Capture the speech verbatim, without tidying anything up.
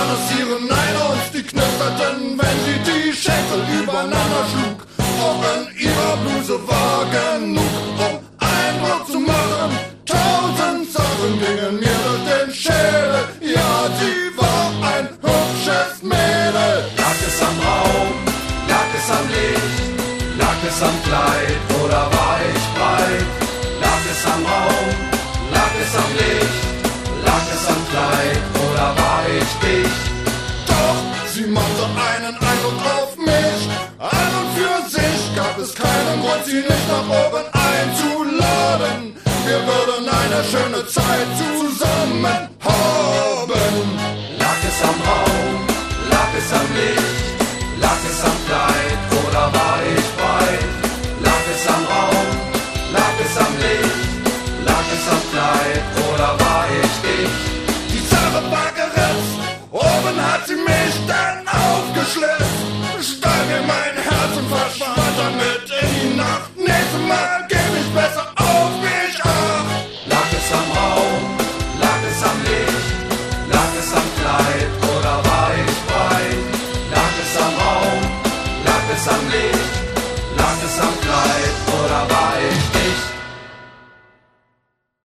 es ihre Neine und die knisterte, wenn sie die Schenkel übereinander schlug. Auch in ihrer Bluse war genug, um Eindruck zu machen. Tausend Sachen gingen mir durch den Schädel. Ja, sie war ein hübsches Mädel. Lag es am Raum, lag es am Licht, lag es am Kleid oder war ich breit? Lag es am Raum, lag es am Licht, lag es am Kleid oder war ich dicht? Doch sie machte einen Eindruck auf mich. An und für sich gab es keinen Grund, sie nicht nach oben einzuladen. Wir würden eine schöne Zeit zusammen haben. Lag es am Raum, lag es am Licht, lag es am Kleid oder war ich breit? Lag es am Raum, lag es am Licht, lag es am Kleid oder war ich dicht? Die Sache war geritzt, oben hat sie mich dann aufgeschlitzt. Stahl mir mein Herz und verschwand damit in die Nacht. Nächstes Mal